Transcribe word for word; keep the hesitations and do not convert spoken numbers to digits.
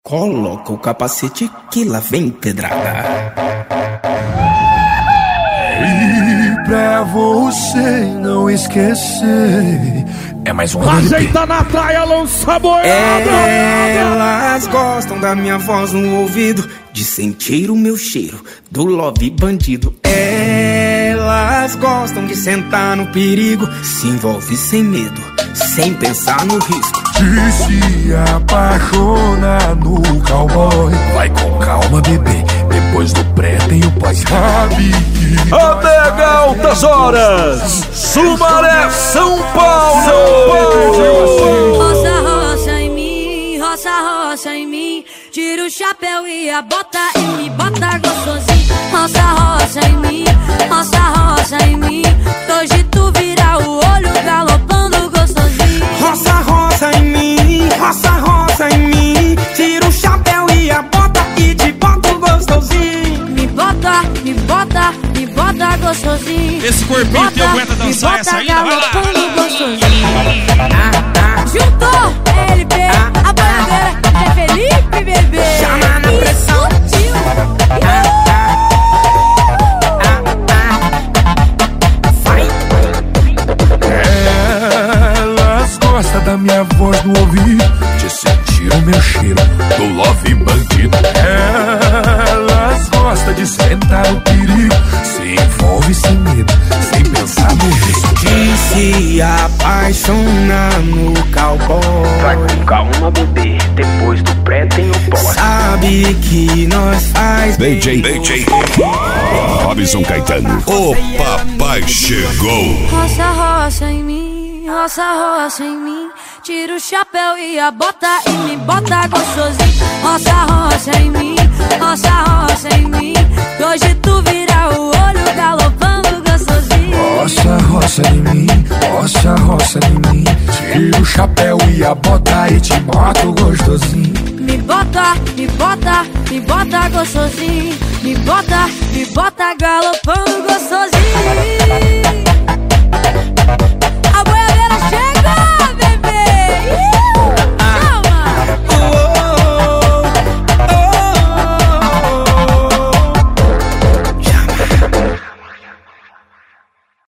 Coloca o capacete que lá vem pedrada. E pra você não esquecer, é mais um ajeita na praia, lança boiada. Elas gostam da minha voz no ouvido, de sentir o meu cheiro do love bandido. Elas gostam de sentar no perigo, se envolve sem medo, sem pensar no risco. De se apaixonar no cowboy, vai com calma, bebê, depois do pré tem o pós. Sabe que até altas horas, Sumaré, São Paulo. Roça, roça em mim, roça, roça em mim, tira o chapéu e a bota e me bota gostosinho. Roça, roça em mim, roça, roça em mim, hoje tu vira o olho galopando gostosinho. Roça, roça em mim, roça, roça em mim, tira o chapéu e a bota e te boto gostosinho. Me bota, me bota, me bota gostosinho. Esse corpinho teu aguenta dançar essa ainda? Vai lá, vai lá. Gostosinho. Juntou L P, a banadeira, é Felipe, bebê. Chama na pressão. elas gostam da minha voz no ouvido, de sentir o meu cheiro do love bandido. Elas gostam de sentar o perigo, se envolve sem medo, sem pensar no risco. De se apaixonar no cowboy, vai com calma, bebê, depois do pré tem o pós. sabe que nós faz D J, D J Robson Caetano, o papai chegou. Roça, roça em mim, roça, roça em mim, tira o chapéu e a bota e me bota gostosinho. Roça, roça em mim, roça, roça em mim, hoje tu vira o olho galopando gostosinho. Roça, roça em mim, roça, roça em mim, tira o chapéu e a bota e te boto gostosinho. Me bota, me bota, me bota gostosinho, me bota, me bota galopando gostosinho.